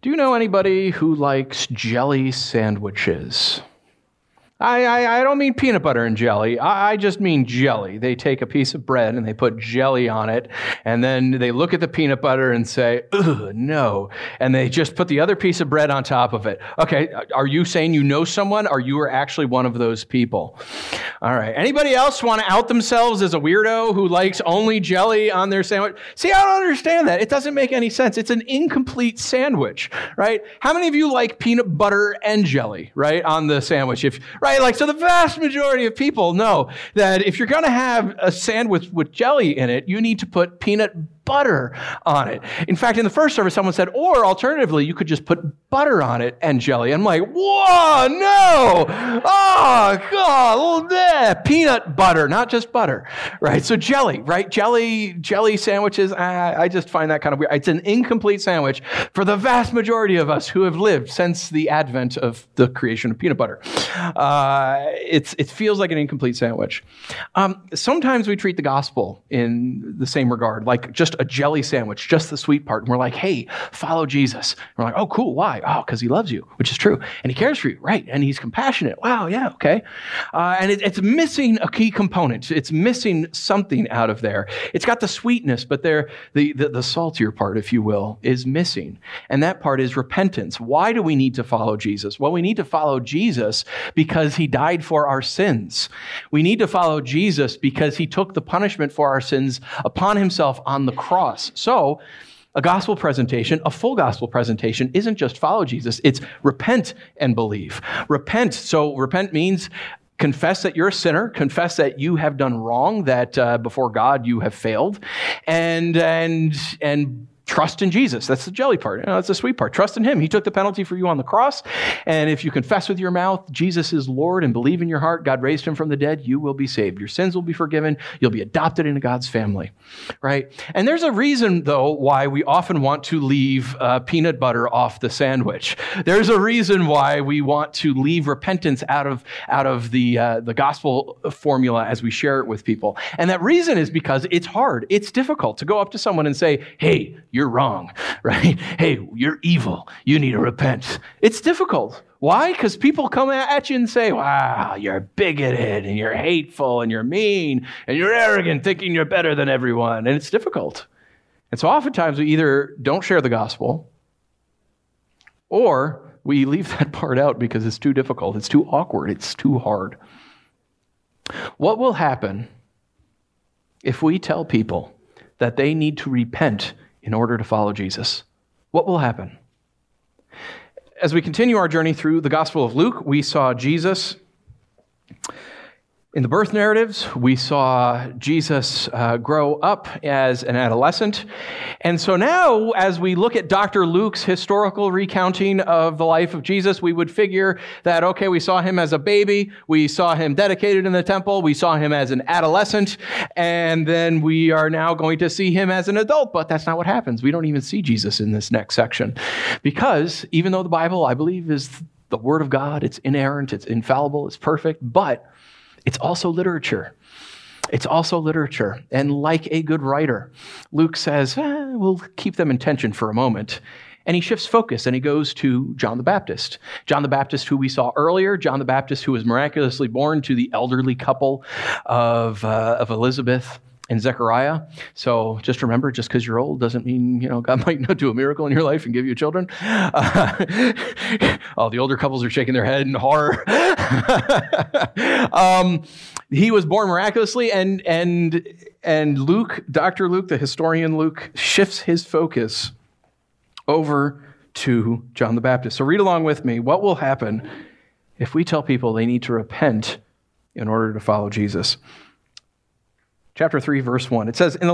Do you know anybody who likes jelly sandwiches? I don't mean peanut butter and jelly. I just mean jelly. They take a piece of bread and they put jelly on it, and then they look at the peanut butter and say, ugh, no. And they just put the other piece of bread on top of it. Okay, are you saying you know someone, or you are actually one of those people? All right. Anybody else want to out themselves as a weirdo who likes only jelly on their sandwich? See, I don't understand that. It doesn't make any sense. It's an incomplete sandwich, right? How many of you like peanut butter and jelly, right, on the sandwich? Right, so the vast majority of people know that if you're going to have a sandwich with jelly in it, you need to put peanut butter on it. In fact, in the first service, someone said, or alternatively, you could just put butter on it and jelly. I'm like, whoa, no! Oh, God, peanut butter, not just butter, right? So jelly, right? Jelly sandwiches, I just find that kind of weird. It's an incomplete sandwich for the vast majority of us who have lived since the advent of the creation of peanut butter. It feels like an incomplete sandwich. Sometimes we treat the gospel in the same regard, like just a jelly sandwich, just the sweet part. And we're like, hey, follow Jesus. And we're like, oh, cool. Why? Oh, because he loves you, which is true. And he cares for you, right? And he's compassionate. Wow, yeah, okay. And it's missing a key component. It's missing something out of there. It's got the sweetness, but the saltier part, if you will, is missing. And that part is repentance. Why do we need to follow Jesus? Well, we need to follow Jesus because he died for our sins. We need to follow Jesus because he took the punishment for our sins upon himself on the cross. So a gospel presentation, a full gospel presentation, isn't just follow Jesus, it's repent and believe. Repent. So repent means confess that you're a sinner, confess that you have done wrong, that before God you have failed, and trust in Jesus. That's the jelly part. That's the sweet part. Trust in him. He took the penalty for you on the cross. And if you confess with your mouth, Jesus is Lord, and believe in your heart, God raised him from the dead, you will be saved. Your sins will be forgiven. You'll be adopted into God's family, right? And there's a reason, though, why we often want to leave peanut butter off the sandwich. There's a reason why we want to leave repentance out of the gospel formula as we share it with people. And that reason is because it's hard. It's difficult to go up to someone and say, hey, you're wrong, right? Hey, you're evil. You need to repent. It's difficult. Why? Because people come at you and say, wow, you're bigoted and you're hateful and you're mean and you're arrogant, thinking you're better than everyone. And it's difficult. And so oftentimes we either don't share the gospel or we leave that part out because it's too difficult. It's too awkward. It's too hard. What will happen if we tell people that they need to repent in order to follow Jesus? What will happen? As we continue our journey through the Gospel of Luke, we saw Jesus in the birth narratives. We saw Jesus grow up as an adolescent. And so now, as we look at Dr. Luke's historical recounting of the life of Jesus, we would figure that, okay, we saw him as a baby, we saw him dedicated in the temple, we saw him as an adolescent, and then we are now going to see him as an adult. But that's not what happens. We don't even see Jesus in this next section. Because even though the Bible, I believe, is the Word of God, it's inerrant, it's infallible, it's perfect, but it's also literature. It's also literature. And like a good writer, Luke says, we'll keep them in tension for a moment. And he shifts focus and he goes to John the Baptist. John the Baptist, who we saw earlier, John the Baptist, who was miraculously born to the elderly couple of Elizabeth and Zechariah. So just remember, just because you're old doesn't mean, God might not do a miracle in your life and give you children. All the older couples are shaking their head in horror. He was born miraculously, and Luke, Dr. Luke, the historian Luke, shifts his focus over to John the Baptist. So read along with me. What will happen if we tell people they need to repent in order to follow Jesus? Chapter 3, verse 1. It says, in the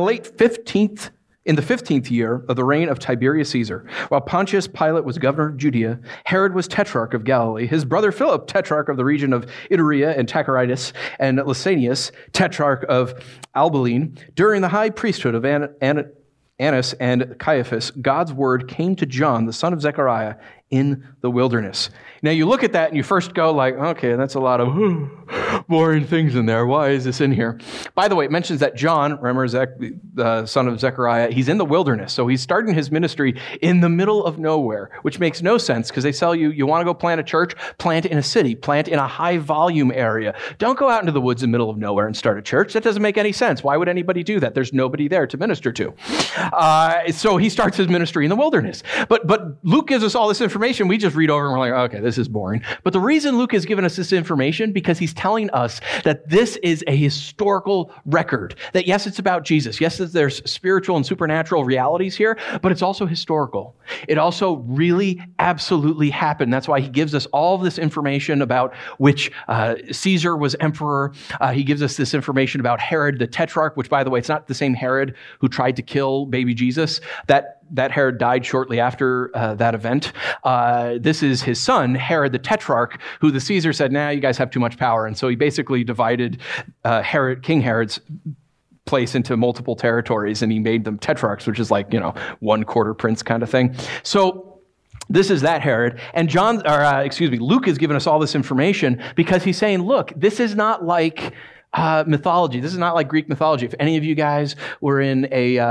15th year of the reign of Tiberius Caesar, while Pontius Pilate was governor of Judea, Herod was tetrarch of Galilee, his brother Philip, tetrarch of the region of Iturea and Tacharitis, and Lysanias, tetrarch of Albaline. During the high priesthood of Annas and Caiaphas, God's word came to John, the son of Zechariah, in the wilderness. Now you look at that and you first go like, okay, that's a lot of boring things in there. Why is this in here? By the way, it mentions that John, remember the son of Zechariah, he's in the wilderness. So he's starting his ministry in the middle of nowhere, which makes no sense because they tell you want to go plant a church, plant in a city, plant in a high volume area. Don't go out into the woods in the middle of nowhere and start a church. That doesn't make any sense. Why would anybody do that? There's nobody there to minister to. So he starts his ministry in the wilderness. But Luke gives us all this information. We just read over and we're like, okay, this is boring. But the reason Luke has given us this information because he's telling us that this is a historical record. That yes, it's about Jesus. Yes, there's spiritual and supernatural realities here, but it's also historical. It also really absolutely happened. That's why he gives us all of this information about which Caesar was emperor. He gives us this information about Herod the Tetrarch, which, by the way, it's not the same Herod who tried to kill baby Jesus. That Herod died shortly after that event. This is his son, Herod the Tetrarch, who the Caesar said, nah, you guys have too much power. And so he basically divided King Herod's place into multiple territories, and he made them tetrarchs, which is like, one quarter prince kind of thing. So this is that Herod. And Luke has given us all this information because he's saying, look, this is not like mythology. This is not like Greek mythology. If any of you guys were in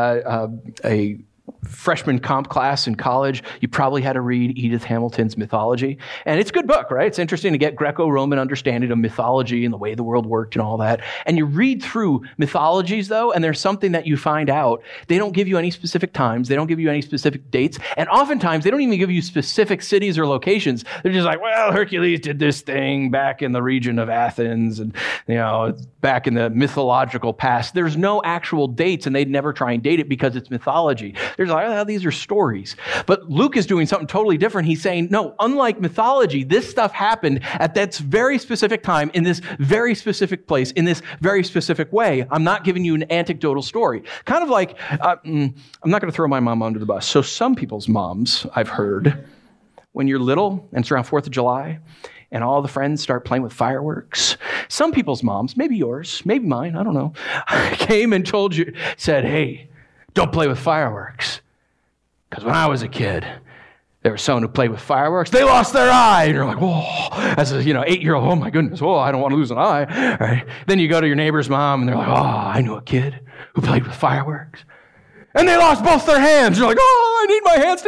a freshman comp class in college, you probably had to read Edith Hamilton's Mythology. And it's a good book, right? It's interesting to get Greco-Roman understanding of mythology and the way the world worked and all that. And you read through mythologies, though, and there's something that you find out. They don't give you any specific times. They don't give you any specific dates. And oftentimes, they don't even give you specific cities or locations. They're just like, well, Hercules did this thing back in the region of Athens and, back in the mythological past. There's no actual dates, and they'd never try and date it because it's mythology. There's like, oh, these are stories. But Luke is doing something totally different. He's saying, no, unlike mythology, this stuff happened at that very specific time, in this very specific place, in this very specific way. I'm not giving you an anecdotal story. Kind of like, I'm not going to throw my mom under the bus. So some people's moms, I've heard, when you're little and it's around 4th of July, and all the friends start playing with fireworks. Some people's moms, maybe yours, maybe mine, I don't know, came and said, hey, don't play with fireworks. Because when I was a kid, there was someone who played with fireworks. They lost their eye. And you're like, whoa, as a 8-year-old, oh my goodness, whoa, I don't want to lose an eye. Right? Then you go to your neighbor's mom and they're like, oh, I knew a kid who played with fireworks. And they lost both their hands. You're like, oh, I need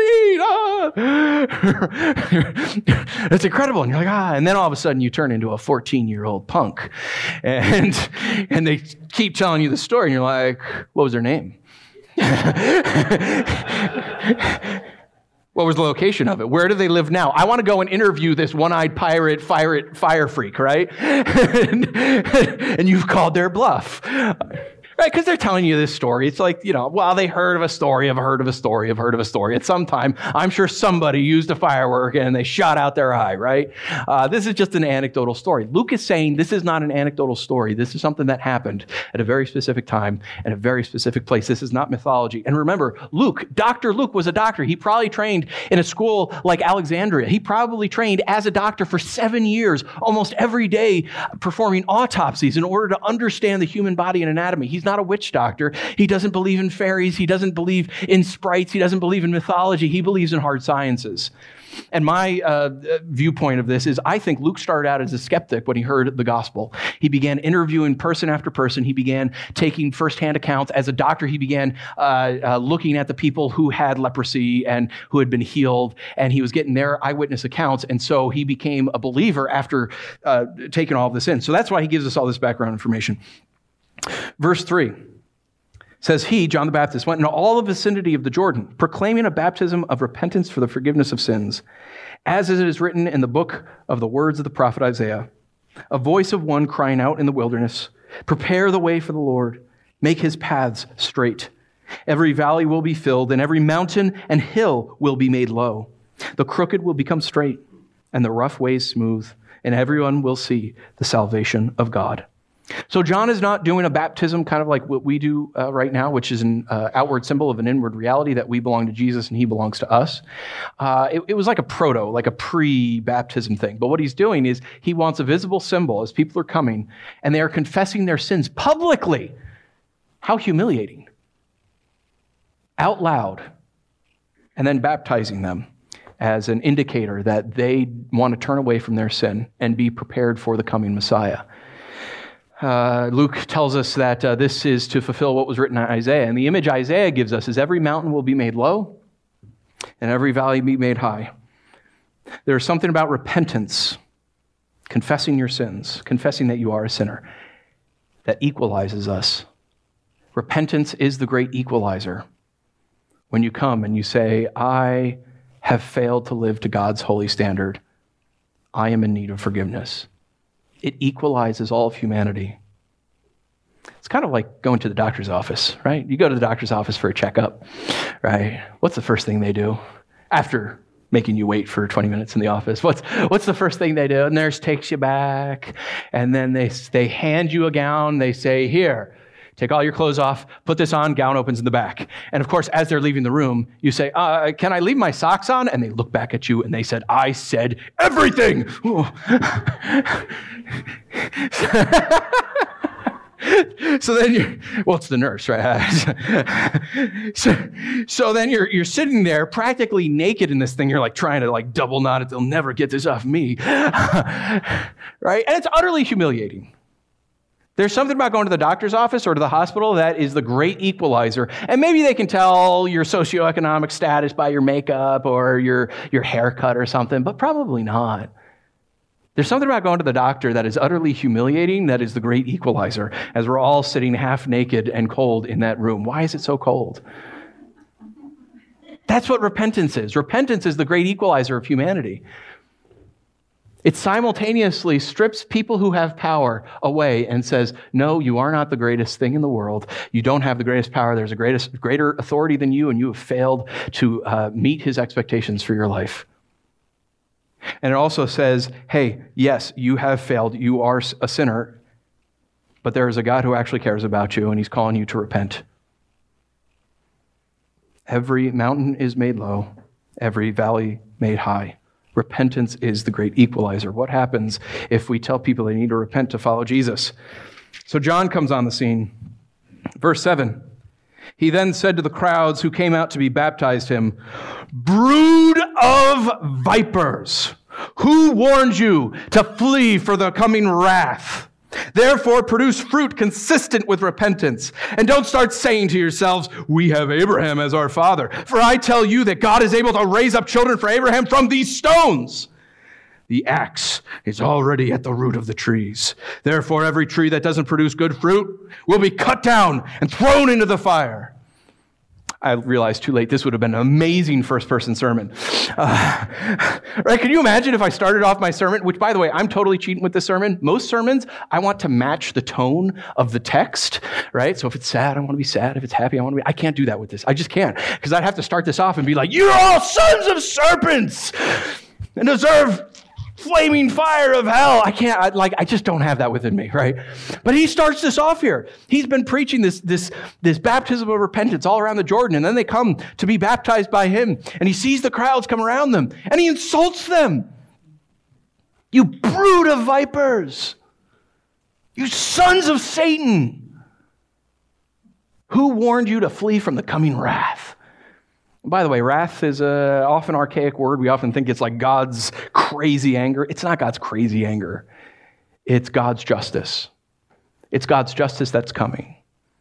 my hands to eat. It's incredible. And you're like, and then all of a sudden you turn into a 14-year-old punk. And they keep telling you the story. And you're like, what was their name? What was the location of it? Where do they live now? I want to go and interview this one-eyed pirate, fire freak, right? And you've called their bluff. Right, because they're telling you this story. It's like, well, they heard of a story, have heard of a story, have heard of a story. At some time, I'm sure somebody used a firework and they shot out their eye, right? This is just an anecdotal story. Luke is saying this is not an anecdotal story. This is something that happened at a very specific time and a very specific place. This is not mythology. And remember, Dr. Luke was a doctor. He probably trained in a school like Alexandria. He probably trained as a doctor for 7 years, almost every day, performing autopsies in order to understand the human body and anatomy. He's not a witch doctor. He doesn't believe in fairies. He doesn't believe in sprites. He doesn't believe in mythology. He believes in hard sciences. And my viewpoint of this is I think Luke started out as a skeptic when he heard the gospel. He began interviewing person after person. He began taking firsthand accounts. As a doctor, he began looking at the people who had leprosy and who had been healed, and he was getting their eyewitness accounts. And so he became a believer after taking all of this in. So that's why he gives us all this background information. Verse 3 says, he, John the Baptist, went into all the vicinity of the Jordan, proclaiming a baptism of repentance for the forgiveness of sins, as it is written in the book of the words of the prophet Isaiah, a voice of one crying out in the wilderness, prepare the way for the Lord, make his paths straight. Every valley will be filled, and every mountain and hill will be made low. The crooked will become straight, and the rough ways smooth, and everyone will see the salvation of God. So John is not doing a baptism kind of like what we do right now, which is an outward symbol of an inward reality that we belong to Jesus and he belongs to us. It was like a pre-baptism thing. But what he's doing is he wants a visible symbol as people are coming and they are confessing their sins publicly. How humiliating. Out loud. And then baptizing them. as an indicator that they want to turn away from their sin and be prepared for the coming Messiah. Luke tells us that this is to fulfill what was written in Isaiah. And the image Isaiah gives us is every mountain will be made low and every valley be made high. There's something about repentance, confessing your sins, confessing that you are a sinner, that equalizes us. Repentance is the great equalizer. When you come and you say, I have failed to live to God's holy standard, I am in need of forgiveness. It equalizes all of humanity. It's kind of like going to the doctor's office, right? You go to the doctor's office for a checkup, right? What's the first thing they do after making you wait for 20 minutes in the office? What's the first thing they do? The nurse takes you back, and then they hand you a gown. They say, here, take all your clothes off, put this on, gown opens in the back. And of course, as they're leaving the room, you say, can I leave my socks on? And they look back at you and they said, I said everything. So then it's the nurse, right? so then you're sitting there practically naked in this thing. You're like trying to like double knot it. They'll never get this off me. Right? And it's utterly humiliating. There's something about going to the doctor's office or to the hospital that is the great equalizer. And maybe they can tell your socioeconomic status by your makeup or your haircut or something, but probably not. There's something about going to the doctor that is utterly humiliating that is the great equalizer, as we're all sitting half naked and cold in that room. Why is it so cold? That's what repentance is. Repentance is the great equalizer of humanity. It simultaneously strips people who have power away and says, no, you are not the greatest thing in the world. You don't have the greatest power. There's a greater authority than you, and you have failed to meet his expectations for your life. And it also says, hey, yes, you have failed. You are a sinner, but there is a God who actually cares about you, and he's calling you to repent. Every mountain is made low, every valley made high. Repentance is the great equalizer. What happens if we tell people they need to repent to follow Jesus? So John comes on the scene. Verse 7. He then said to the crowds who came out to be baptized him, brood of vipers, who warned you to flee for the coming wrath? Therefore, produce fruit consistent with repentance. And don't start saying to yourselves, we have Abraham as our father. For I tell you that God is able to raise up children for Abraham from these stones. The axe is already at the root of the trees. Therefore, every tree that doesn't produce good fruit will be cut down and thrown into the fire. I realized too late, this would have been an amazing first-person sermon. Right? Can you imagine if I started off my sermon, which, by the way, I'm totally cheating with this sermon. Most sermons, I want to match the tone of the text, right? So if it's sad, I want to be sad. If it's happy, I can't do that with this. I just can't, because I'd have to start this off and be like, you're all sons of serpents and deserve flaming fire of hell. I just don't have that within me, right? But he starts this off here. He's been preaching this baptism of repentance all around the Jordan, and then they come to be baptized by him, and he sees the crowds come around them, and he insults them. You brood of vipers, you sons of Satan, who warned you to flee from the coming wrath? By the way, wrath is an often archaic word. We often think it's like God's crazy anger. It's not God's crazy anger. It's God's justice. It's God's justice that's coming.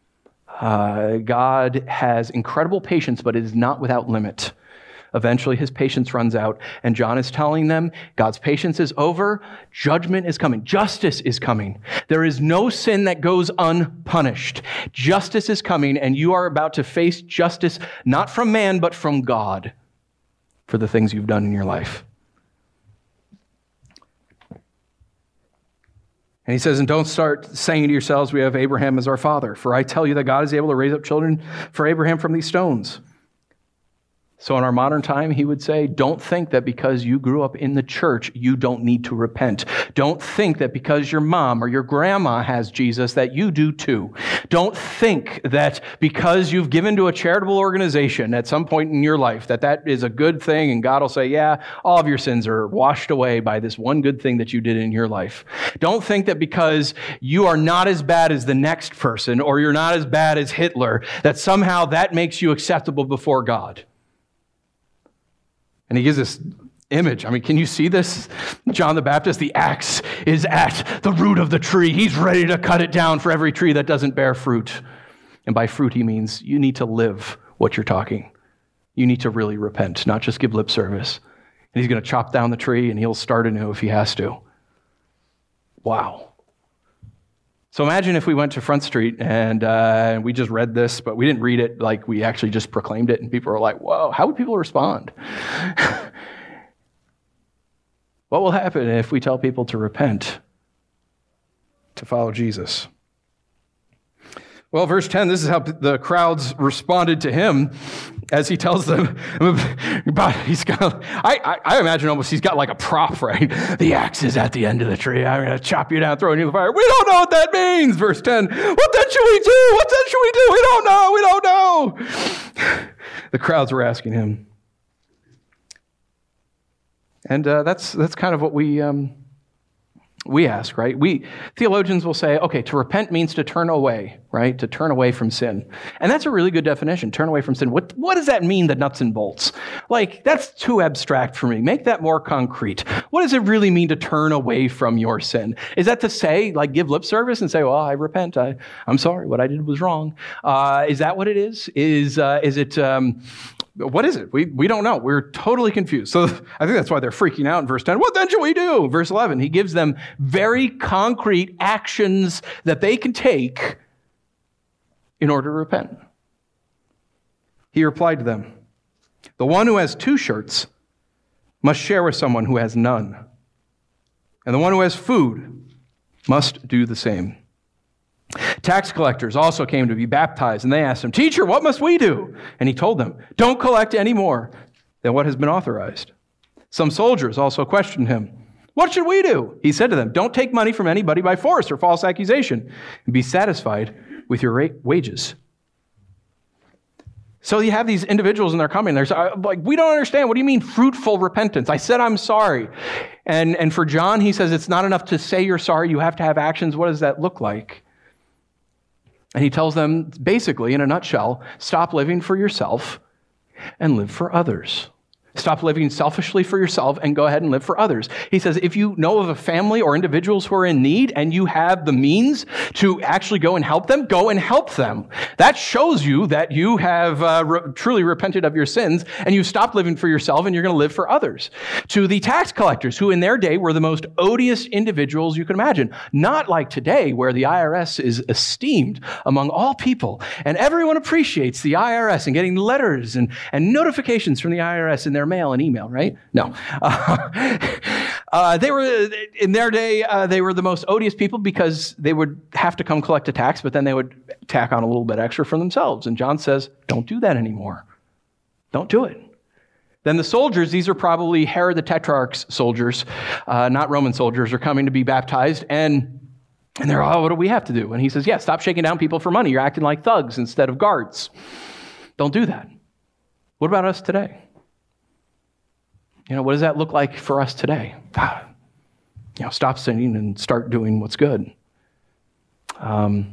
God has incredible patience, but it is not without limit. Eventually, his patience runs out, and John is telling them, God's patience is over, judgment is coming, justice is coming. There is no sin that goes unpunished. Justice is coming, and you are about to face justice, not from man, but from God, for the things you've done in your life. And he says, and don't start saying to yourselves, we have Abraham as our father, for I tell you that God is able to raise up children for Abraham from these stones. So in our modern time, he would say, don't think that because you grew up in the church, you don't need to repent. Don't think that because your mom or your grandma has Jesus, that you do too. Don't think that because you've given to a charitable organization at some point in your life, that is a good thing, and God will say, yeah, all of your sins are washed away by this one good thing that you did in your life. Don't think that because you are not as bad as the next person, or you're not as bad as Hitler, that somehow that makes you acceptable before God. And he gives this image. I mean, can you see this? John the Baptist, the axe is at the root of the tree. He's ready to cut it down for every tree that doesn't bear fruit. And by fruit, he means you need to live what you're talking. You need to really repent, not just give lip service. And he's going to chop down the tree, and he'll start anew if he has to. Wow. So imagine if we went to Front Street and we just read this, but we didn't read it like we actually just proclaimed it, and people were like, whoa, how would people respond? What will happen if we tell people to repent, to follow Jesus? Well, verse 10, this is how the crowds responded to him as he tells them about, I imagine almost he's got like a prop, right? The axe is at the end of the tree. I'm going to chop you down, throw you in the fire. We don't know what that means. Verse 10, what then should we do? What then should we do? We don't know. The crowds were asking him. And that's kind of what we ask, right? Theologians will say, okay, to repent means to turn away, right? To turn away from sin. And that's a really good definition, turn away from sin. What does that mean, the nuts and bolts? Like, that's too abstract for me. Make that more concrete. What does it really mean to turn away from your sin? Is that to say, like, give lip service and say, well, I repent. I'm sorry, what I did was wrong. Is that what it is? Is it... what is it? We don't know. We're totally confused. So I think that's why they're freaking out in verse 10. What then should we do? Verse 11, he gives them very concrete actions that they can take in order to repent. He replied to them, the one who has 2 shirts must share with someone who has none. And the one who has food must do the same. Tax collectors also came to be baptized, and they asked him, Teacher, what must we do? And he told them, don't collect any more than what has been authorized. Some soldiers also questioned him, what should we do? He said to them, don't take money from anybody by force or false accusation, and be satisfied with your wages. So you have these individuals, and they're coming. They're like, we don't understand. What do you mean fruitful repentance? I said I'm sorry. And for John, he says it's not enough to say you're sorry. You have to have actions. What does that look like? And he tells them, basically, in a nutshell, stop living for yourself and live for others. Stop living selfishly for yourself and go ahead and live for others. He says, if you know of a family or individuals who are in need and you have the means to actually go and help them, go and help them. That shows you that you have truly repented of your sins and you've stopped living for yourself and you're going to live for others. To the tax collectors, who in their day were the most odious individuals you can imagine. Not like today, where the IRS is esteemed among all people and everyone appreciates the IRS and getting letters and notifications from the IRS in their mail and email, right? No. They were, in their day, they were the most odious people because they would have to come collect a tax, but then they would tack on a little bit extra for themselves. And John says, don't do that anymore. Don't do it. Then the soldiers, these are probably Herod the Tetrarch's soldiers, not Roman soldiers, are coming to be baptized. And they're, what do we have to do? And he says, stop shaking down people for money. You're acting like thugs instead of guards. Don't do that. What about us today? What does that look like for us today? Stop sinning and start doing what's good. Well,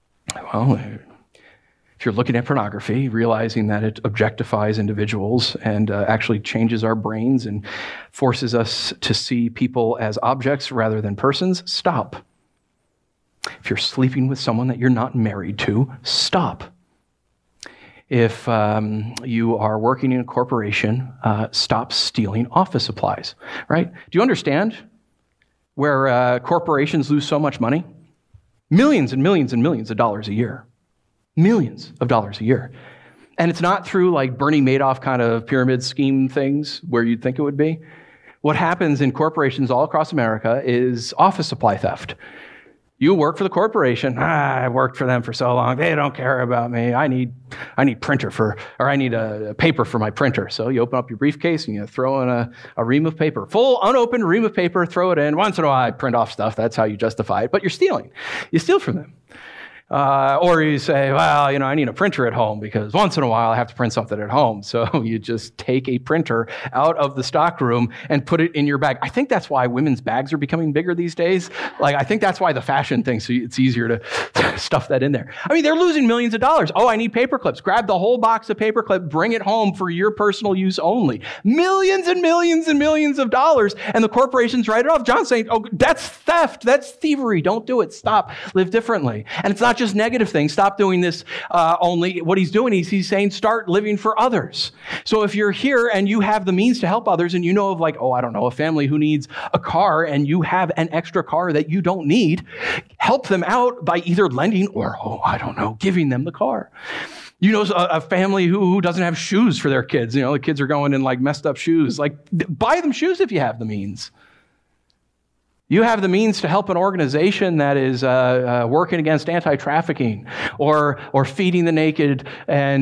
if you're looking at pornography, realizing that it objectifies individuals and actually changes our brains and forces us to see people as objects rather than persons, stop. If you're sleeping with someone that you're not married to, stop. If you are working in a corporation, stop stealing office supplies, right? Do you understand where corporations lose so much money? Millions and millions and millions of dollars a year. Millions of dollars a year. And it's not through like Bernie Madoff kind of pyramid scheme things where you'd think it would be. What happens in corporations all across America is office supply theft. You work for the corporation. I worked for them for so long. They don't care about me. I need I need a paper for my printer. So you open up your briefcase and you throw in a ream of paper, full unopened ream of paper, throw it in. Once in a while I print off stuff. That's how you justify it. But you're stealing. You steal from them. Or you say, well, I need a printer at home because once in a while I have to print something at home. So you just take a printer out of the stockroom and put it in your bag. I think that's why women's bags are becoming bigger these days. I think that's why the fashion thing, so it's easier to stuff that in there. They're losing millions of dollars. Oh, I need paper clips. Grab the whole box of paper clips, bring it home for your personal use only. Millions and millions and millions of dollars, and the corporations write it off. John's saying, oh, that's theft. That's thievery. Don't do it. Stop. Live differently. And it's not just negative things. Stop doing this only. What he's doing is he's saying start living for others. So if you're here and you have the means to help others and you know of a family who needs a car and you have an extra car that you don't need, help them out by either lending or, giving them the car. A family who doesn't have shoes for their kids. The kids are going in messed up shoes. Buy them shoes if you have the means. You have the means to help an organization that is working against anti-trafficking or feeding the naked and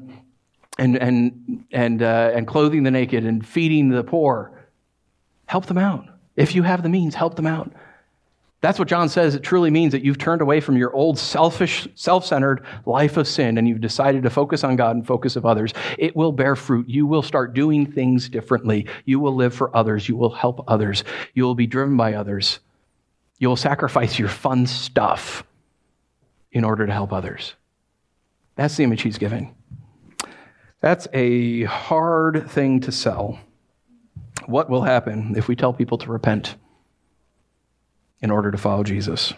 clothing the naked and feeding the poor. Help them out. If you have the means, help them out. That's what John says. It truly means that you've turned away from your old selfish, self-centered life of sin and you've decided to focus on God and focus of others. It will bear fruit. You will start doing things differently. You will live for others. You will help others. You will be driven by others. You will sacrifice your fun stuff in order to help others. That's the image he's giving. That's a hard thing to sell. What will happen if we tell people to repent in order to follow Jesus?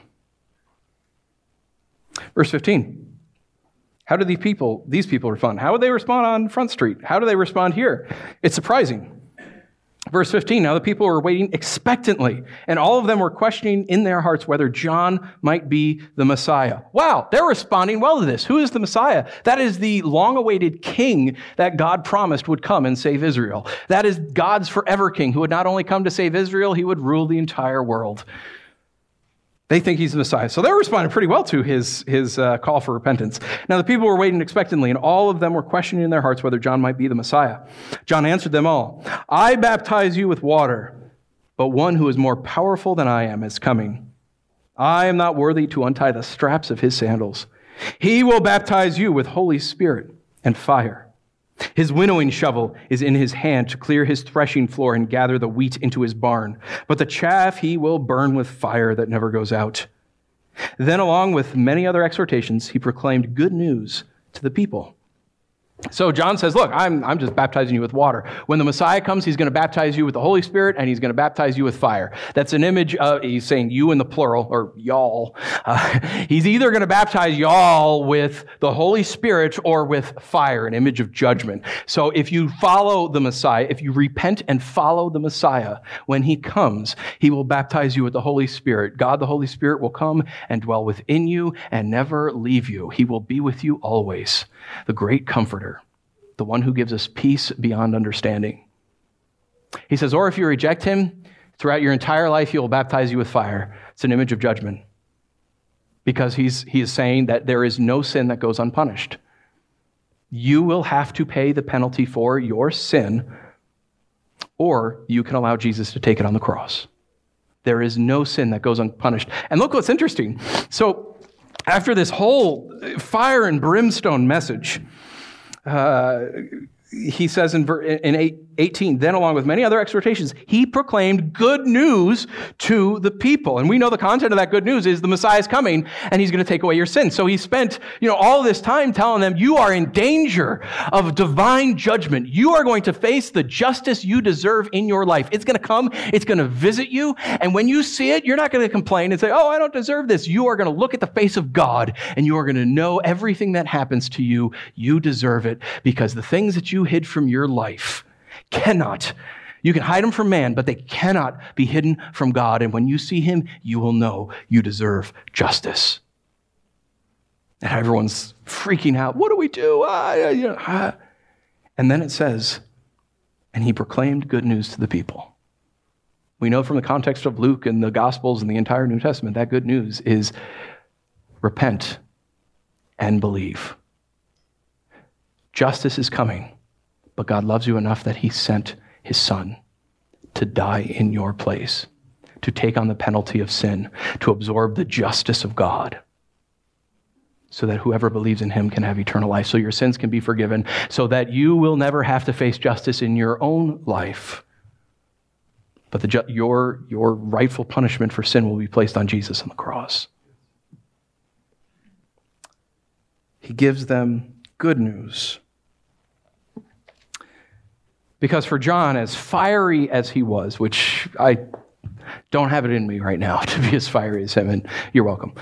Verse 15. How do these people respond? How would they respond on Front Street? How do they respond here? It's surprising. Verse 15, now the people were waiting expectantly, and all of them were questioning in their hearts whether John might be the Messiah. Wow, they're responding well to this. Who is the Messiah? That is the long-awaited king that God promised would come and save Israel. That is God's forever king who would not only come to save Israel, he would rule the entire world. They think he's the Messiah. So they're responding pretty well to his call for repentance. Now the people were waiting expectantly, and all of them were questioning in their hearts whether John might be the Messiah. John answered them all, I baptize you with water, but one who is more powerful than I am is coming. I am not worthy to untie the straps of his sandals. He will baptize you with Holy Spirit and fire. His winnowing shovel is in his hand to clear his threshing floor and gather the wheat into his barn. But the chaff he will burn with fire that never goes out. Then, along with many other exhortations, he proclaimed good news to the people. So John says, look, I'm just baptizing you with water. When the Messiah comes, he's going to baptize you with the Holy Spirit, and he's going to baptize you with fire. That's an image of, he's saying you in the plural, or y'all. He's either going to baptize y'all with the Holy Spirit or with fire, an image of judgment. So if you follow the Messiah, if you repent and follow the Messiah, when he comes, he will baptize you with the Holy Spirit. God, the Holy Spirit, will come and dwell within you and never leave you. He will be with you always. The great comforter, the one who gives us peace beyond understanding. He says, or if you reject him, throughout your entire life, he will baptize you with fire. It's an image of judgment. Because he is saying that there is no sin that goes unpunished. You will have to pay the penalty for your sin, or you can allow Jesus to take it on the cross. There is no sin that goes unpunished. And look what's interesting. So, after this whole fire and brimstone message, he says in 18, then along with many other exhortations, he proclaimed good news to the people. And we know the content of that good news is the Messiah is coming and he's going to take away your sins. So he spent, all this time telling them, you are in danger of divine judgment. You are going to face the justice you deserve in your life. It's going to come. It's going to visit you. And when you see it, you're not going to complain and say, oh, I don't deserve this. You are going to look at the face of God and you are going to know everything that happens to you. You deserve it because the things that you hid from your life you can hide them from man, but they cannot be hidden from God. And when you see him, you will know you deserve justice. And everyone's freaking out. What do we do? And then it says, and he proclaimed good news to the people. We know from the context of Luke and the Gospels and the entire New Testament, that good news is repent and believe. Justice is coming. But God loves you enough that he sent his son to die in your place, to take on the penalty of sin, to absorb the justice of God. so that whoever believes in him can have eternal life, so your sins can be forgiven, so that you will never have to face justice in your own life. But your rightful punishment for sin will be placed on Jesus on the cross. He gives them good news. Because for John, as fiery as he was, which I don't have it in me right now to be as fiery as him, and you're welcome.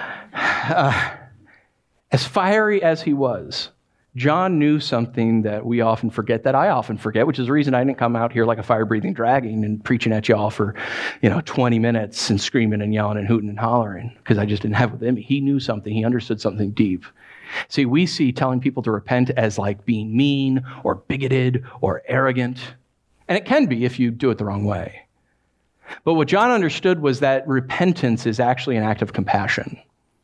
As fiery as he was, John knew something that we often forget, that I often forget, which is the reason I didn't come out here like a fire-breathing dragon and preaching at y'all for 20 minutes and screaming and yelling and hooting and hollering, because I just didn't have it within me. He knew something. He understood something deep. See, we see telling people to repent as like being mean or bigoted or arrogant, and it can be if you do it the wrong way. But what John understood was that repentance is actually an act of compassion.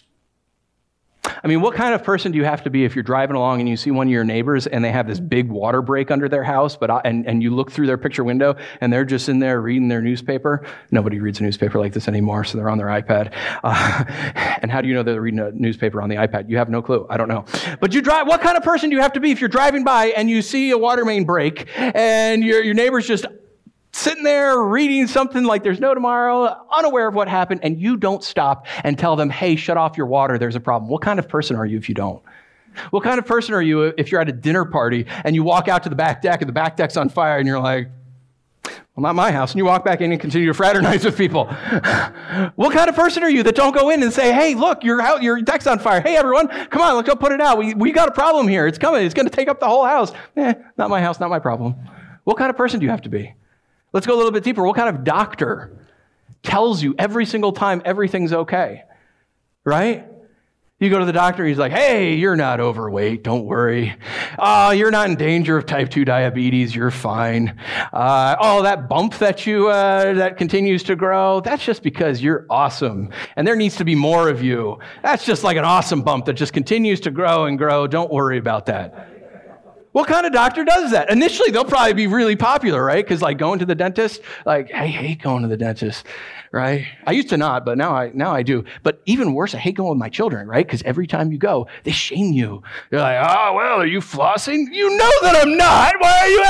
I mean, what kind of person do you have to be if you're driving along and you see one of your neighbors and they have this big water break under their house, and you look through their picture window and they're just in there reading their newspaper? Nobody reads a newspaper like this anymore, so they're on their iPad. And how do you know they're reading a newspaper on the iPad? You have no clue. I don't know. But what kind of person do you have to be if you're driving by and you see a water main break and your neighbor's just sitting there reading something like there's no tomorrow, unaware of what happened, and you don't stop and tell them, hey, shut off your water, there's a problem? What kind of person are you if you don't? What kind of person are you if you're at a dinner party and you walk out to the back deck and the back deck's on fire and you're like, well, not my house, and you walk back in and continue to fraternize with people? What kind of person are you that don't go in and say, hey, look, your deck's on fire. Hey, everyone, come on, let's go put it out. We got a problem here. It's coming. It's going to take up the whole house. Not my house, not my problem. What kind of person do you have to be? Let's go a little bit deeper. What kind of doctor tells you every single time everything's okay? Right? You go to the doctor, he's like, hey, you're not overweight, don't worry. You're not in danger of type 2 diabetes, you're fine. That bump that that continues to grow, that's just because you're awesome. And there needs to be more of you. That's just like an awesome bump that just continues to grow and grow. Don't worry about that. What kind of doctor does that? Initially, they'll probably be really popular, right? Because like going to the dentist, like, I hate going to the dentist, right? I used to not, but now I do. But even worse, I hate going with my children, right? Because every time you go, they shame you. They're like, oh, well, are you flossing? You know that I'm not. Why are you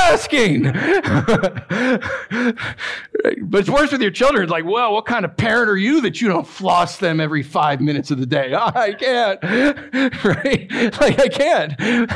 asking? But it's worse with your children. It's like, well, what kind of parent are you that you don't floss them every 5 minutes of the day? Oh, I can't, right? Like, I can't.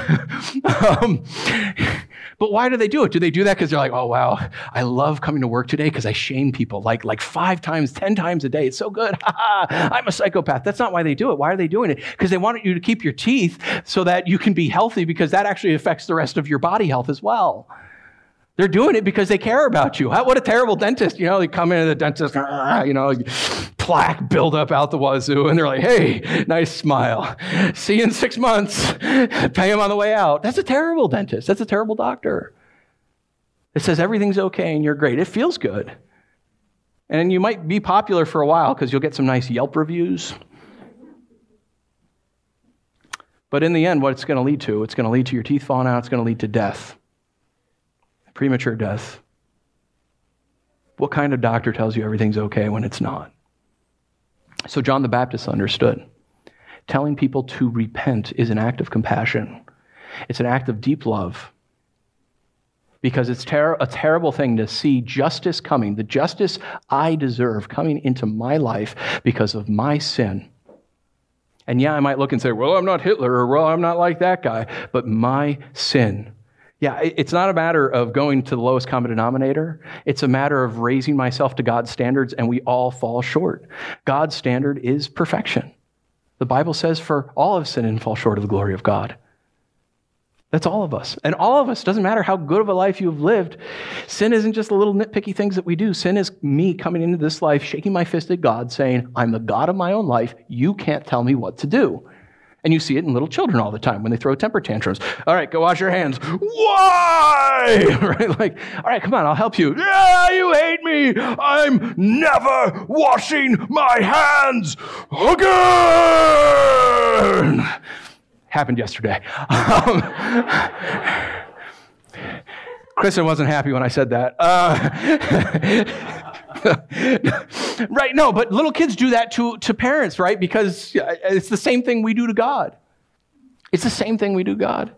But why do they do it? Do they do that because they're like, oh, wow, I love coming to work today because I shame people like 5 times, 10 times a day. It's so good. I'm a psychopath. That's not why they do it. Why are they doing it? Because they want you to keep your teeth so that you can be healthy, because that actually affects the rest of your body health as well. They're doing it because they care about you. What a terrible dentist. They come into the dentist, plaque build up out the wazoo, and they're like, hey, nice smile. See you in 6 months. Pay him on the way out. That's a terrible dentist. That's a terrible doctor. It says everything's okay and you're great. It feels good. And you might be popular for a while because you'll get some nice Yelp reviews. But in the end, what it's going to lead to, it's going to lead to your teeth falling out. It's going to lead to death. Premature death. What kind of doctor tells you everything's okay when it's not? So John the Baptist understood. Telling people to repent is an act of compassion. It's an act of deep love. Because it's a terrible thing to see justice coming, the justice I deserve coming into my life because of my sin. And yeah, I might look and say, well, I'm not Hitler, or well, I'm not like that guy, but my sin. Yeah, it's not a matter of going to the lowest common denominator. It's a matter of raising myself to God's standards, and we all fall short. God's standard is perfection. The Bible says, for all have sinned and fall short of the glory of God. That's all of us. And all of us, doesn't matter how good of a life you've lived, sin isn't just the little nitpicky things that we do. Sin is me coming into this life, shaking my fist at God, saying, I'm the God of my own life. You can't tell me what to do. And you see it in little children all the time when they throw temper tantrums. All right, go wash your hands. Why? Right? Like, all right, come on, I'll help you. Yeah, you hate me. I'm never washing my hands again. Happened yesterday. Kristen wasn't happy when I said that. Right? No, but little kids do that to parents, right? Because it's the same thing we do to God. It's the same thing we do God.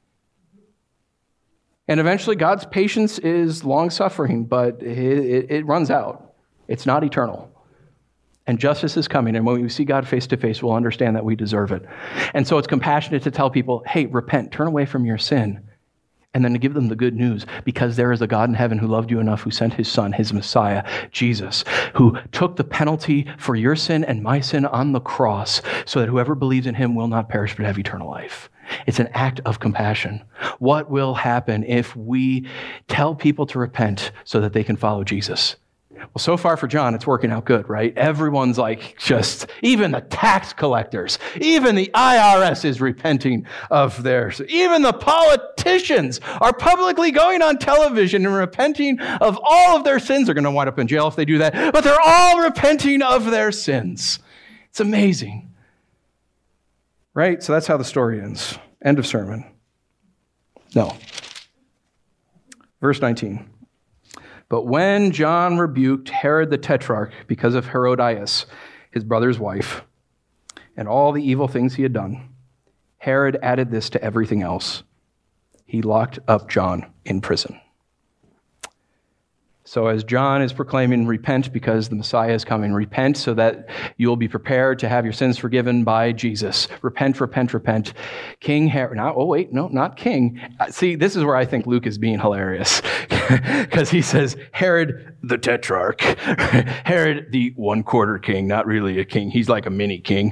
And eventually God's patience is long-suffering, but it runs out. It's not eternal. And justice is coming, and when we see God face to face, we'll understand that we deserve it. And so it's compassionate to tell people, hey, repent, turn away from your sin, and then to give them the good news, because there is a God in heaven who loved you enough, who sent his son, his Messiah, Jesus, who took the penalty for your sin and my sin on the cross, so that whoever believes in him will not perish but have eternal life. It's an act of compassion. What will happen if we tell people to repent so that they can follow Jesus? Well, so far for John, it's working out good, right? Everyone's like even the tax collectors, even the IRS is repenting of theirs. Even the politicians are publicly going on television and repenting of all of their sins. They're going to wind up in jail if they do that, but they're all repenting of their sins. It's amazing. Right? So that's how the story ends. End of sermon. No. Verse 19. But when John rebuked Herod the Tetrarch because of Herodias, his brother's wife, and all the evil things he had done, Herod added this to everything else. He locked up John in prison. So as John is proclaiming, repent because the Messiah is coming. Repent so that you'll be prepared to have your sins forgiven by Jesus. Repent, repent, repent. King Herod, not King. See, this is where I think Luke is being hilarious. Because he says, Herod the Tetrarch. Herod the one-quarter king, not really a king. He's like a mini king.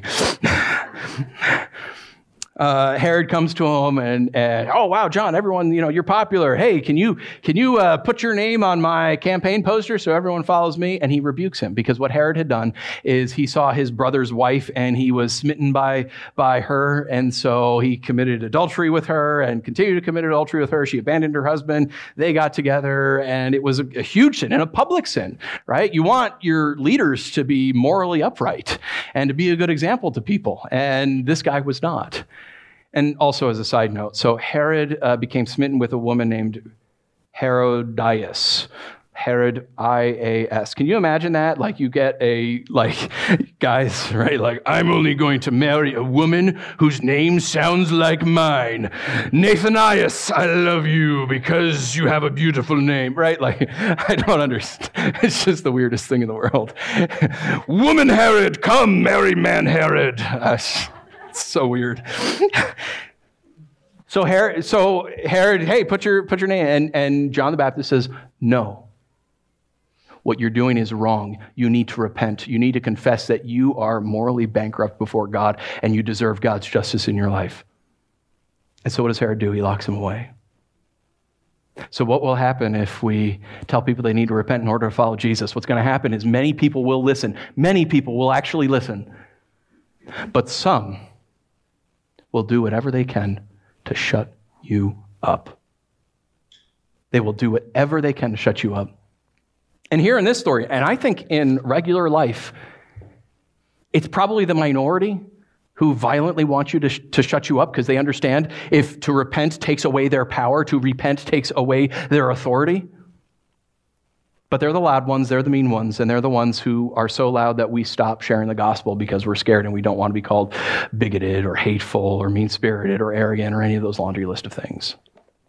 Herod comes to him and oh wow, John, everyone, you're popular. Hey, can you put your name on my campaign poster so everyone follows me? And he rebukes him because what Herod had done is he saw his brother's wife and he was smitten by her, and so he committed adultery with her and continued to commit adultery with her. She abandoned her husband. They got together, and it was a huge sin and a public sin, right? You want your leaders to be morally upright and to be a good example to people, and this guy was not. And also as a side note, so Herod became smitten with a woman named Herodias. Herod, I-A-S. Can you imagine that? Like you get guys, right? Like, I'm only going to marry a woman whose name sounds like mine. Nathanias, I love you because you have a beautiful name, right? Like, I don't understand. It's just the weirdest thing in the world. Woman Herod, come marry man Herod. It's so weird. So Herod, hey, put your name. And John the Baptist says, no. What you're doing is wrong. You need to repent. You need to confess that you are morally bankrupt before God and you deserve God's justice in your life. And so what does Herod do? He locks him away. So what will happen if we tell people they need to repent in order to follow Jesus? What's going to happen is many people will listen. Many people will actually listen. But some will do whatever they can to shut you up. They will do whatever they can to shut you up. And here in this story, and I think in regular life, it's probably the minority who violently want you to shut you up because they understand if to repent takes away their power, to repent takes away their authority. But they're the loud ones, they're the mean ones, and they're the ones who are so loud that we stop sharing the gospel because we're scared and we don't want to be called bigoted or hateful or mean-spirited or arrogant or any of those laundry list of things.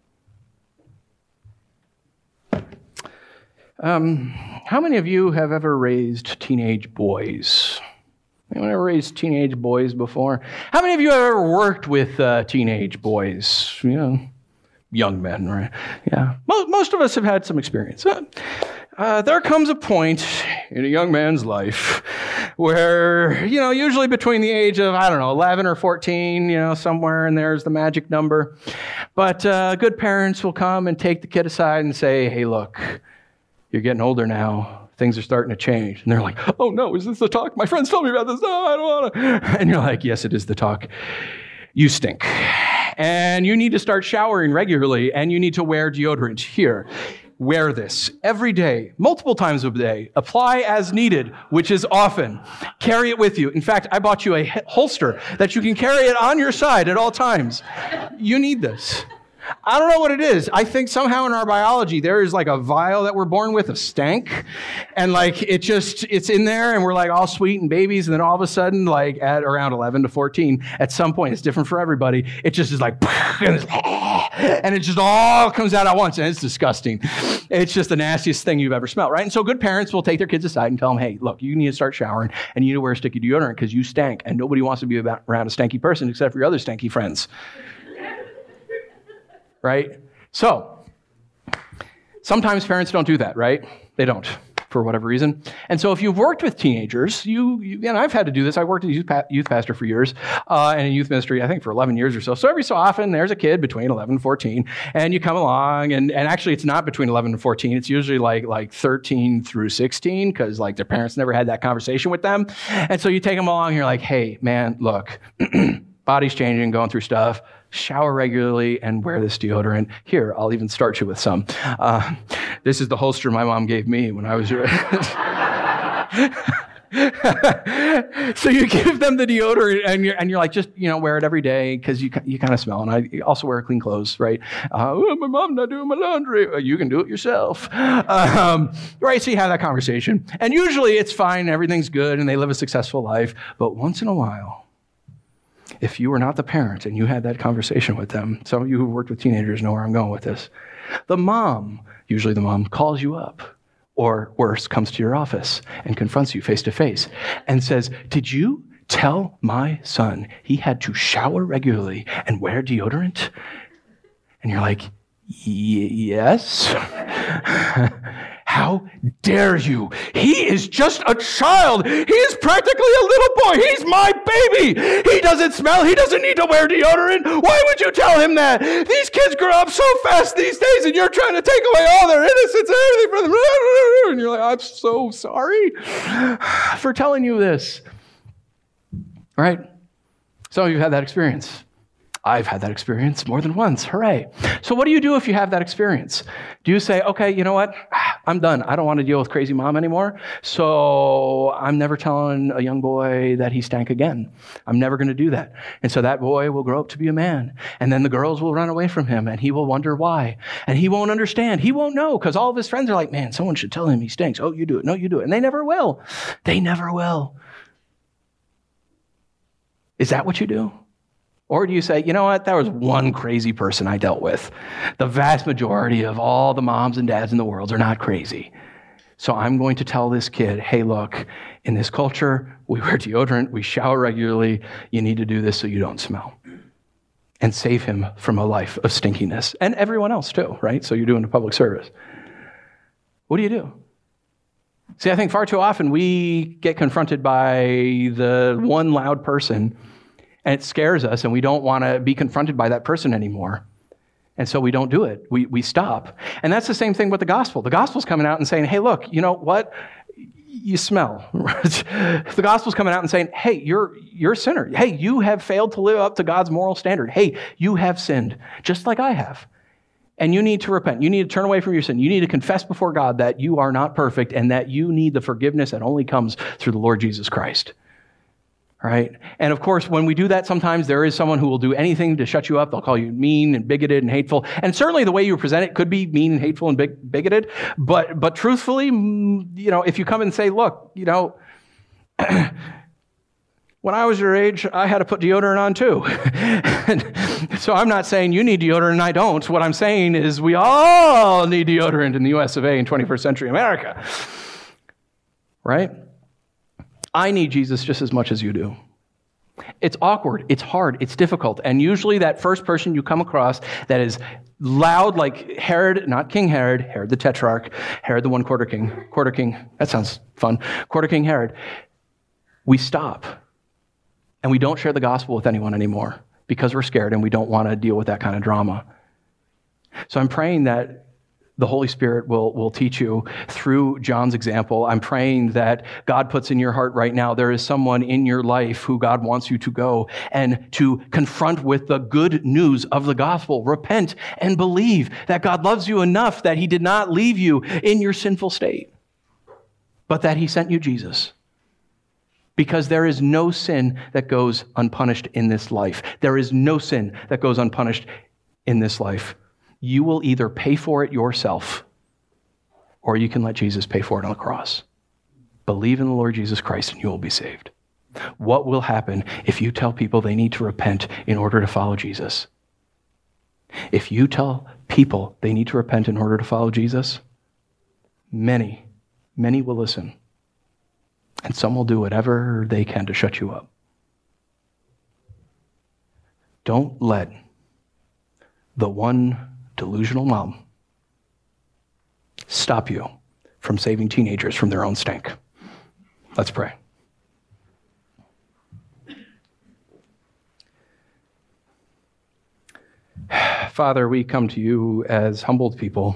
How many of you have ever raised teenage boys? Anyone ever raised teenage boys before? How many of you have ever worked with teenage boys? Young men, right? Yeah. Most of us have had some experience. There comes a point in a young man's life where, usually between the age of, 11 or 14, somewhere in there's the magic number. But good parents will come and take the kid aside and say, hey, look, you're getting older now. Things are starting to change. And they're like, oh no, is this the talk? My friends told me about this. No, I don't want to. And you're like, yes, it is the talk. You stink. And you need to start showering regularly, and you need to wear deodorant. Here, wear this every day, multiple times a day. Apply as needed, which is often. Carry it with you. In fact, I bought you a holster that you can carry it on your side at all times. You need this. I don't know what it is. I think somehow in our biology, there is like a vial that we're born with of stank. And like, it's in there and we're like all sweet and babies. And then all of a sudden, like at around 11 to 14, at some point, it's different for everybody. It just is like, and it just all comes out at once. And it's disgusting. It's just the nastiest thing you've ever smelled, right? And so good parents will take their kids aside and tell them, hey, look, you need to start showering and you need to wear sticky deodorant because you stank. And nobody wants to be around a stanky person except for your other stanky friends. Right? So, sometimes parents don't do that, right? They don't, for whatever reason. And so if you've worked with teenagers, and I've had to do this. I worked as a youth pastor for years, and in youth ministry, I think for 11 years or so. So every so often, there's a kid between 11 and 14, and you come along, and actually it's not between 11 and 14. It's usually like 13 through 16, because like their parents never had that conversation with them. And so you take them along, and you're like, hey, man, look, body's changing, going through stuff. Shower regularly and wear this deodorant. Here, I'll even start you with some. This is the holster my mom gave me when I was your age. So you give them the deodorant and you're like, just, wear it every day because you kind of smell. And I also wear clean clothes, right? My mom's not doing my laundry. You can do it yourself. Right, so you have that conversation. And usually it's fine, everything's good, and they live a successful life. But once in a while, if you were not the parent and you had that conversation with them, some of you who worked with teenagers know where I'm going with this. Usually the mom calls you up, or worse, comes to your office and confronts you face to face and says, did you tell my son he had to shower regularly and wear deodorant? And you're like, yes. How dare you? He is just a child. He is practically a little boy. He's my baby. He doesn't smell. He doesn't need to wear deodorant. Why would you tell him that? These kids grow up so fast these days, and you're trying to take away all their innocence and everything from them. And you're like, I'm so sorry for telling you this. Right? Some of you have had that experience. I've had that experience more than once. Hooray. So what do you do if you have that experience? Do you say, okay, you know what? I'm done. I don't want to deal with crazy mom anymore. So I'm never telling a young boy that he stank again. I'm never going to do that. And so that boy will grow up to be a man. And then the girls will run away from him and he will wonder why. And he won't understand. He won't know because all of his friends are like, man, someone should tell him he stinks. Oh, you do it. No, you do it. And they never will. They never will. Is that what you do? Or do you say, you know what, that was one crazy person I dealt with. The vast majority of all the moms and dads in the world are not crazy. So I'm going to tell this kid, hey, look, in this culture, we wear deodorant, we shower regularly, you need to do this so you don't smell. And save him from a life of stinkiness. And everyone else too, right? So you're doing a public service. What do you do? See, I think far too often we get confronted by the one loud person and it scares us, and we don't want to be confronted by that person anymore. And so we don't do it. We stop. And that's the same thing with the gospel. The gospel's coming out and saying, hey, look, you know what? You smell. The gospel's coming out and saying, hey, you're a sinner. Hey, you have failed to live up to God's moral standard. Hey, you have sinned, just like I have. And you need to repent. You need to turn away from your sin. You need to confess before God that you are not perfect and that you need the forgiveness that only comes through the Lord Jesus Christ. Right? And of course, when we do that, sometimes there is someone who will do anything to shut you up. They'll call you mean and bigoted and hateful. And certainly the way you present it could be mean and hateful and bigoted. But truthfully, if you come and say, look, when I was your age, I had to put deodorant on too. And so I'm not saying you need deodorant and I don't. What I'm saying is we all need deodorant in the US of A in 21st century America. Right? I need Jesus just as much as you do. It's awkward, it's hard, it's difficult. And usually that first person you come across that is loud like Herod, not King Herod, Herod the Tetrarch, Herod the quarter king, that sounds fun, quarter king Herod, we stop. And we don't share the gospel with anyone anymore because we're scared and we don't want to deal with that kind of drama. So I'm praying that the Holy Spirit will teach you through John's example. I'm praying that God puts in your heart right now, there is someone in your life who God wants you to go and to confront with the good news of the gospel. Repent and believe that God loves you enough that he did not leave you in your sinful state, but that he sent you Jesus. Because there is no sin that goes unpunished in this life. There is no sin that goes unpunished in this life. You will either pay for it yourself, or you can let Jesus pay for it on the cross. Believe in the Lord Jesus Christ and you will be saved. What will happen if you tell people they need to repent in order to follow Jesus? If you tell people they need to repent in order to follow Jesus, many will listen. And some will do whatever they can to shut you up. Don't let the one delusional mom stop you from saving teenagers from their own stank. Let's pray. Father, we come to you as humbled people,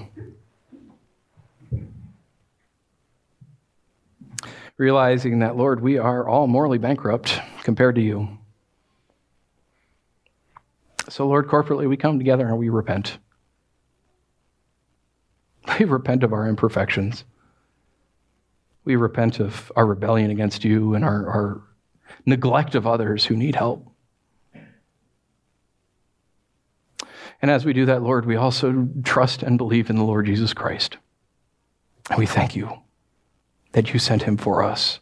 realizing that, Lord, we are all morally bankrupt compared to you. So, Lord, corporately we come together and we repent. We repent of our imperfections. We repent of our rebellion against you and our neglect of others who need help. And as we do that, Lord, we also trust and believe in the Lord Jesus Christ. And we thank you that you sent him for us.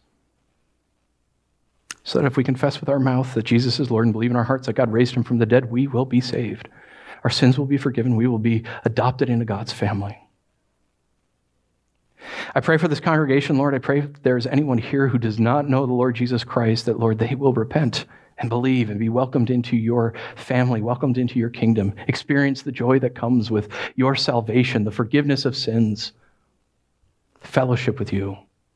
So that if we confess with our mouth that Jesus is Lord and believe in our hearts that God raised him from the dead, we will be saved. Our sins will be forgiven. We will be adopted into God's family. I pray for this congregation, Lord. I pray if there's anyone here who does not know the Lord Jesus Christ, that, Lord, they will repent and believe and be welcomed into your family, welcomed into your kingdom, experience the joy that comes with your salvation, the forgiveness of sins, fellowship with you.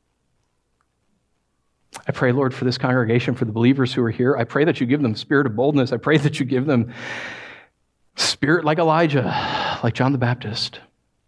I pray, Lord, for this congregation, for the believers who are here. I pray that you give them spirit of boldness. I pray that you give them spirit like Elijah, like John the Baptist,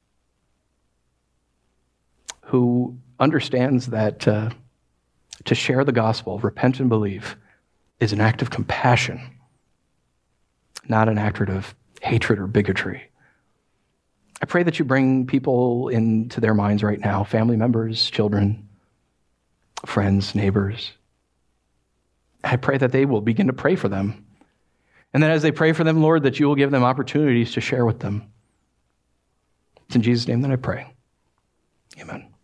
who understands that to share the gospel, repent and believe, is an act of compassion, not an act of hatred or bigotry. I pray that you bring people into their minds right now, family members, children, friends, neighbors. I pray that they will begin to pray for them. And then as they pray for them, Lord, that you will give them opportunities to share with them. It's in Jesus' name that I pray. Amen.